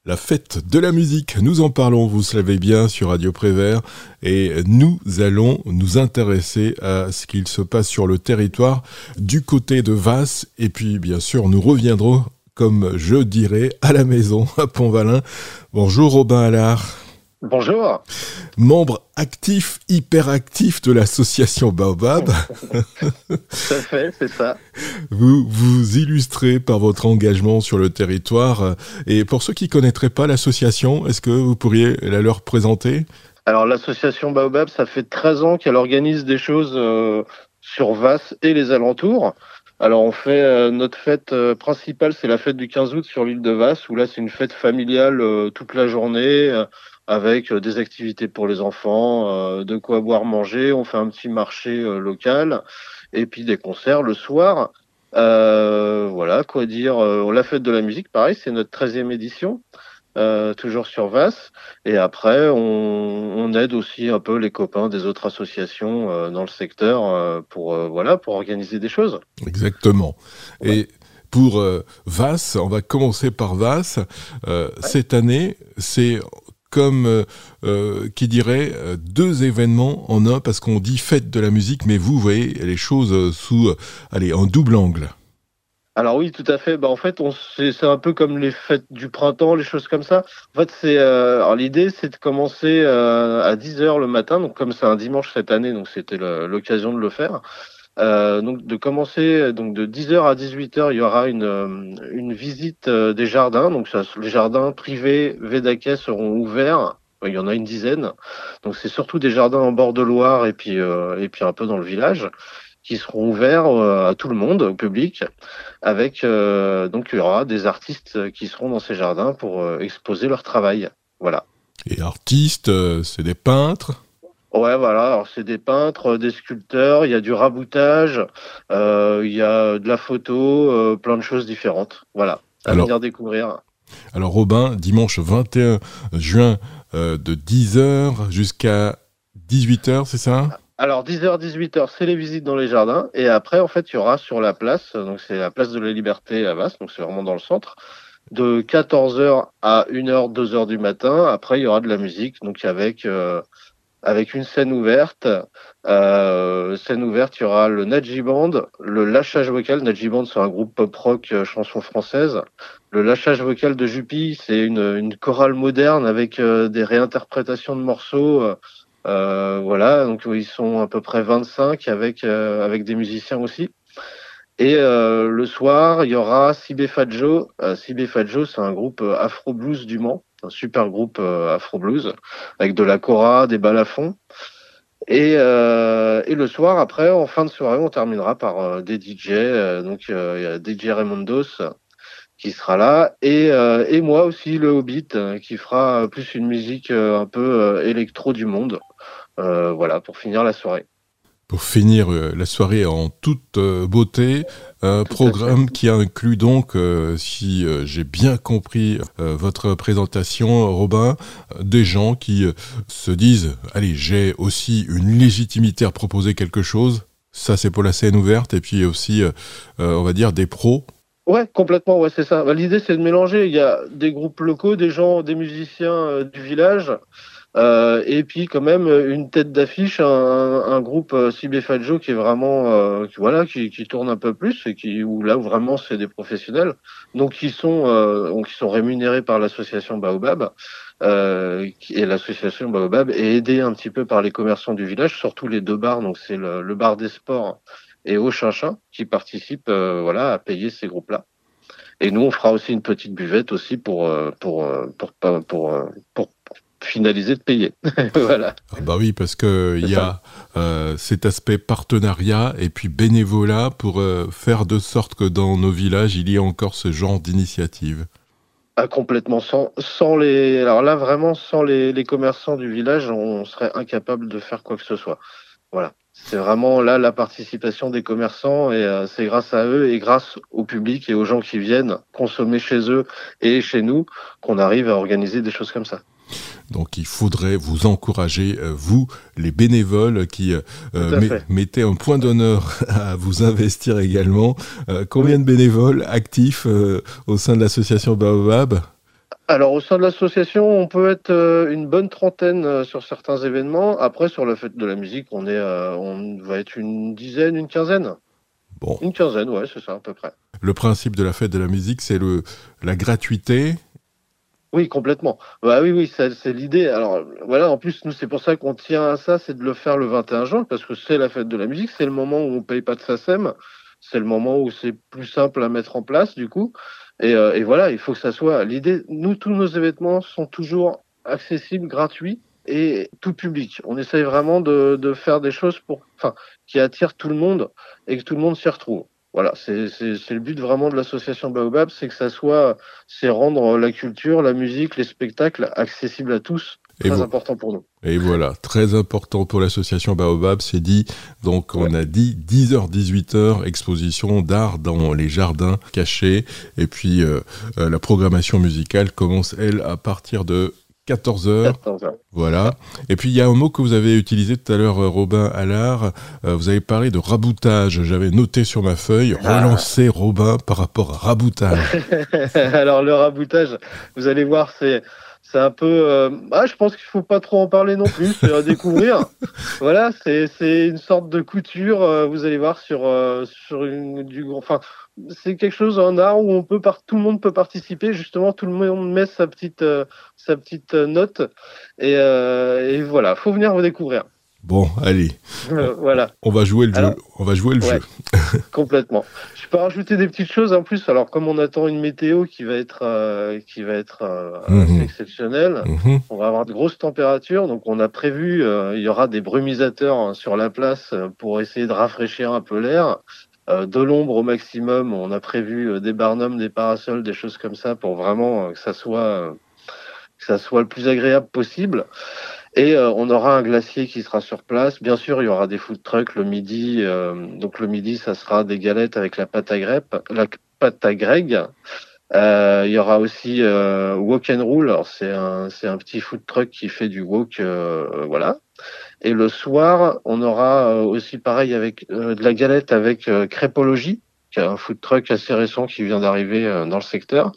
La fête de la musique, nous en parlons, vous le savez bien, sur Radio Prévert, et nous allons nous intéresser à ce qu'il se passe sur le territoire du côté de Vasse, et puis bien sûr nous reviendrons, comme je dirais, à la maison, à Pont-Valin. Bonjour Robin Allard. Bonjour. Membre actif, hyper actif de l'association Baobab. Tout à fait, c'est ça. Vous vous illustrez par votre engagement sur le territoire. Et pour ceux qui ne connaîtraient pas l'association, est-ce que vous pourriez la leur présenter ? Alors l'association Baobab, ça fait 13 ans qu'elle organise des choses sur Vasse et les alentours. Alors on fait notre fête principale, c'est la fête du 15 août sur l'île de Vasse, où là c'est une fête familiale toute la journée, avec des activités pour les enfants, de quoi boire, manger. On fait un petit marché local et puis des concerts le soir. Voilà, quoi dire. La fête de la musique, pareil, c'est notre 13e édition, toujours sur Vasse. Et après, on aide aussi un peu les copains des autres associations dans le secteur pour organiser des choses. Exactement. Ouais. Et pour Vasse, on va commencer par Vasse. Cette année, c'est comme qui dirait deux événements en un, parce qu'on dit fête de la musique, mais vous voyez les choses sous un double angle. Alors oui, tout à fait. En fait, c'est un peu comme les fêtes du printemps, les choses comme ça. En fait, alors l'idée, c'est de commencer à 10h le matin. Donc comme c'est un dimanche cette année, donc c'était l'occasion de le faire. Donc de commencer donc de 10h à 18h, il y aura une visite des jardins. Donc les jardins privés Védaquais seront ouverts. Il y en a une dizaine. Donc c'est surtout des jardins en bord de Loire et puis un peu dans le village, qui seront ouverts à tout le monde, au public, avec donc il y aura des artistes qui seront dans ces jardins pour exposer leur travail. Voilà. Et artistes, c'est des peintres. Ouais, voilà. Alors c'est des peintres, des sculpteurs, il y a du raboutage, il y a de la photo, plein de choses différentes. Voilà, à venir découvrir. Alors Robin, dimanche 21 juin de 10h jusqu'à 18h, c'est ça ? Alors 10h, 18h, c'est les visites dans les jardins. Et après, en fait, il y aura sur la place, donc c'est la place de la Liberté à Vasse, donc c'est vraiment dans le centre, de 14h à 1h, 2h du matin. Après, il y aura de la musique, donc avec une scène ouverte. Il y aura le Nadji Band, le lâchage vocal. Nadji Band, c'est un groupe pop-rock chanson française. Le lâchage vocal de Jupy, c'est une chorale moderne avec des réinterprétations de morceaux. Voilà, donc ils sont à peu près 25 avec des musiciens aussi. Et le soir, il y aura Sibé Fadjo. Sibé Fadjo, c'est un groupe Afro Blues du Mans, un super groupe Afro Blues avec de la kora, des balafons. Et le soir, après, en fin de soirée, on terminera par des DJ. Donc il y a DJ Raimondos qui sera là, et moi aussi, le Hobbit, qui fera plus une musique un peu électro du monde. Voilà, pour finir la soirée. Pour finir la soirée en toute beauté, un programme qui inclut donc, si j'ai bien compris votre présentation, Robin, des gens qui se disent « Allez, j'ai aussi une légitimité à proposer quelque chose ». Ça, c'est pour la scène ouverte. Et puis aussi, on va dire, des pros. Ouais, complètement, ouais, c'est ça. L'idée, c'est de mélanger. Il y a des groupes locaux, des gens, des musiciens du village, et puis quand même une tête d'affiche, un groupe Sibé Fadjo qui est vraiment, qui tourne un peu plus et où vraiment c'est des professionnels, donc qui sont rémunérés par l'association Baobab, et l'association Baobab est aidée un petit peu par les commerçants du village, surtout les deux bars. Donc c'est le bar des sports et Au Chinchin qui participent à payer ces groupes-là. Et nous, on fera aussi une petite buvette aussi pour finaliser de payer. Voilà. Ah bah oui, parce que il y a cet aspect partenariat et puis bénévolat pour faire de sorte que dans nos villages, il y ait encore ce genre d'initiative. Ah, complètement. Alors là, vraiment, sans les commerçants du village, on serait incapable de faire quoi que ce soit. Voilà. C'est vraiment là la participation des commerçants, et c'est grâce à eux et grâce au public et aux gens qui viennent consommer chez eux et chez nous qu'on arrive à organiser des choses comme ça. Donc il faudrait vous encourager, vous, les bénévoles qui mettez un point d'honneur à vous investir également. Combien de bénévoles actifs au sein de l'association Baobab ? Alors, au sein de l'association, on peut être une bonne trentaine sur certains événements. Après, sur la fête de la musique, on va être une dizaine, une quinzaine. Bon, Une quinzaine, ouais, c'est ça, à peu près. le principe de la fête de la musique, c'est la gratuité. Oui, complètement. Bah oui, oui, c'est l'idée. Alors, voilà, en plus, nous, c'est pour ça qu'on tient à ça, c'est de le faire le 21 juin, parce que c'est la fête de la musique, c'est le moment où on paye pas de SACEM, c'est le moment où c'est plus simple à mettre en place, du coup. Et voilà, il faut que ça soit l'idée. Nous, tous nos événements sont toujours accessibles, gratuits et tout public. On essaye vraiment de faire des choses qui attirent tout le monde et que tout le monde s'y retrouve. Voilà, c'est le but vraiment de l'association Baobab, c'est rendre la culture, la musique, les spectacles accessibles à tous. Et, Très important pour nous. et voilà, très important pour l'association Baobab, c'est dit. Donc Ouais. on a dit 10h-18h, exposition d'art dans les jardins cachés. Et puis la programmation musicale commence, elle, à partir de 14h. 14 heures. C'est Voilà. ça. Et puis il y a un mot que vous avez utilisé tout à l'heure, Robin Allard. Vous avez parlé de raboutage. J'avais noté sur ma feuille, Ah. relancer Robin par rapport à raboutage. Alors le raboutage, vous allez voir, c'est un peu. Je pense qu'il faut pas trop en parler non plus. C'est à découvrir. Voilà, c'est une sorte de couture. Vous allez voir sur enfin, c'est quelque chose en art où tout le monde peut participer. Justement, tout le monde met sa petite note et voilà. Faut venir vous découvrir. Bon, allez, Voilà. on va jouer le jeu. Alors, On va jouer le jeu. ouais. Complètement. Je peux rajouter des petites choses en plus. Alors, comme on attend une météo qui va être assez Mhm, exceptionnelle, mhm. on va avoir de grosses températures. Donc, on a prévu, il y aura des brumisateurs sur la place pour essayer de rafraîchir un peu l'air. De l'ombre au maximum. On a prévu des barnums, des parasols, des choses comme ça pour vraiment que ça soit le plus agréable possible. Et on aura un glacier qui sera sur place. Bien sûr, il y aura des food trucks le midi. Donc le midi, ça sera des galettes avec la pâte à greg. Il y aura aussi Walk and Roll. Alors c'est un petit food truck qui fait du walk, voilà. Et le soir, on aura aussi pareil avec de la galette avec Crépologie, qui est un food truck assez récent qui vient d'arriver dans le secteur.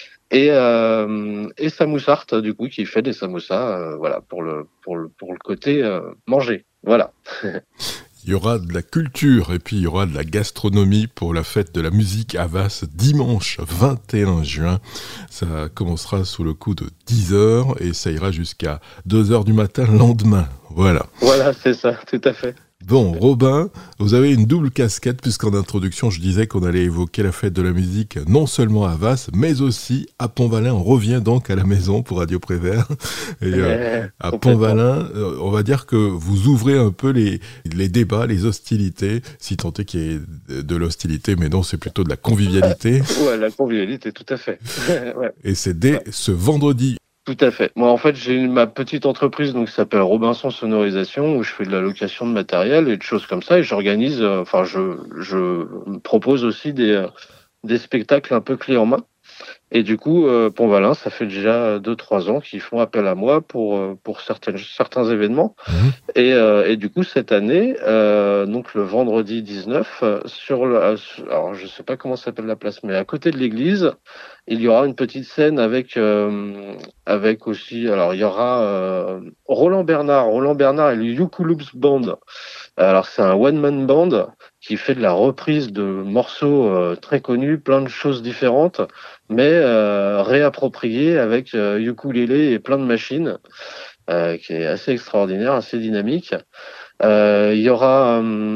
Et Samoussart, du coup, qui fait des samoussas, voilà, pour le côté manger. Voilà. Il y aura de la culture et puis il y aura de la gastronomie pour la fête de la musique à Vas dimanche 21 juin. Ça commencera sous le coup de 10h et ça ira jusqu'à 2h du matin le lendemain. Voilà. Voilà, c'est ça, tout à fait. Bon, Robin, vous avez une double casquette puisqu'en introduction, je disais qu'on allait évoquer la fête de la musique non seulement à Vas, mais aussi à Pont-Valin. On revient donc à la maison pour Radio Prévert. Et à Complètement. Pont-Valin, on va dire que vous ouvrez un peu les débats, les hostilités, si tant est qu'il y ait de l'hostilité, mais non, c'est plutôt de la convivialité. Ouais, la convivialité, tout à fait. Ouais, Et c'est dès ouais, ce vendredi. tout à fait. Moi, en fait, j'ai ma petite entreprise donc, qui s'appelle Robinson Sonorisation, où je fais de la location de matériel et de choses comme ça. Et j'organise, enfin, je propose aussi des spectacles un peu clés en main. Et du coup, Pont-Valin, ça fait déjà 2-3 ans qu'ils font appel à moi pour certains événements. Mhm. Et du coup, cette année, donc le vendredi 19, alors je sais pas comment s'appelle la place, mais à côté de l'église, il y aura une petite scène avec aussi, alors il y aura Roland Bernard. Roland Bernard et le Ukuloops Band. Alors c'est un one-man band qui fait de la reprise de morceaux très connus, plein de choses différentes, mais réappropriées avec ukulélé et plein de machines, qui est assez extraordinaire, assez dynamique. Il y aura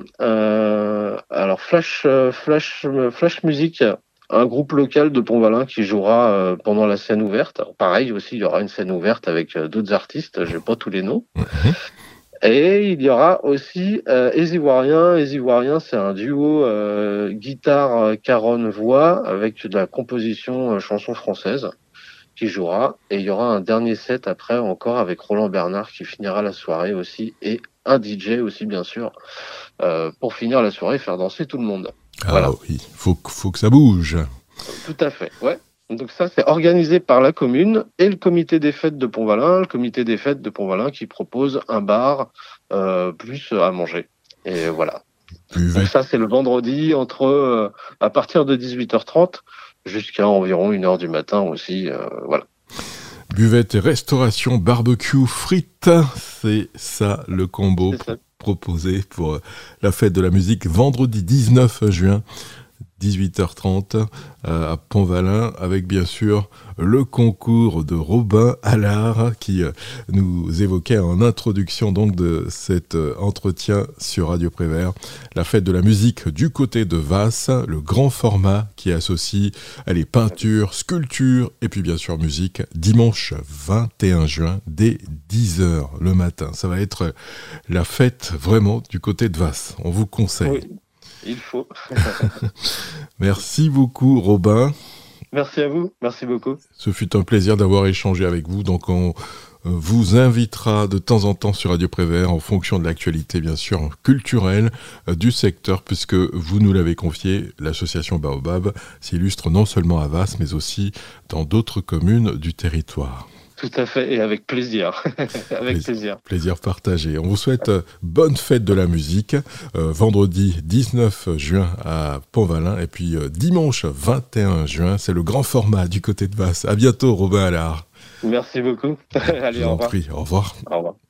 alors Flash Music, un groupe local de Pont-Valin qui jouera pendant la scène ouverte. Pareil aussi, il y aura une scène ouverte avec d'autres artistes, je n'ai pas tous les noms. Mhm. Et il y aura aussi Easy Warrien. Easy Warrien, c'est un duo guitare, caronne, voix avec de la composition chanson française qui jouera. Et il y aura un dernier set après encore avec Roland Bernard qui finira la soirée aussi et un DJ aussi bien sûr pour finir la soirée et faire danser tout le monde. Ah Voilà, oui, faut que ça bouge. tout à fait. Ouais. Donc ça, c'est organisé par la commune et le comité des fêtes de Pont-Valin, le comité des fêtes de Pont-Valin qui propose un bar plus à manger. Et voilà. Donc Buvette. ça, c'est le vendredi à partir de 18h30 jusqu'à environ 1h du matin aussi. Voilà. buvette et restauration, barbecue, frites. C'est ça le combo proposé pour la fête de la musique vendredi 19 juin. 18h30 à Pont-Valin, avec bien sûr le concours de Robin Allard qui nous évoquait en introduction donc de cet entretien sur Radio Prévert. La fête de la musique du côté de Vasse, le grand format qui associe les peintures, sculptures et puis bien sûr musique, dimanche 21 juin dès 10h le matin. Ça va être la fête vraiment du côté de Vasse. On vous conseille. Oui. Il faut. Merci beaucoup, Robin. Merci à vous. Merci beaucoup. Ce fut un plaisir d'avoir échangé avec vous. Donc, on vous invitera de temps en temps sur Radio Prévert en fonction de l'actualité, bien sûr, culturelle du secteur, puisque vous nous l'avez confié, l'association Baobab s'illustre non seulement à Vasse, mais aussi dans d'autres communes du territoire. Tout à fait, et avec plaisir. Avec plaisir. Plaisir partagé. On vous souhaite bonne fête de la musique, vendredi 19 juin à Pont-Valin, et puis dimanche 21 juin, c'est le grand format du côté de Vasse. À bientôt, Robin Allard. Merci beaucoup. Allez, Je vous en prie, au revoir. Au revoir.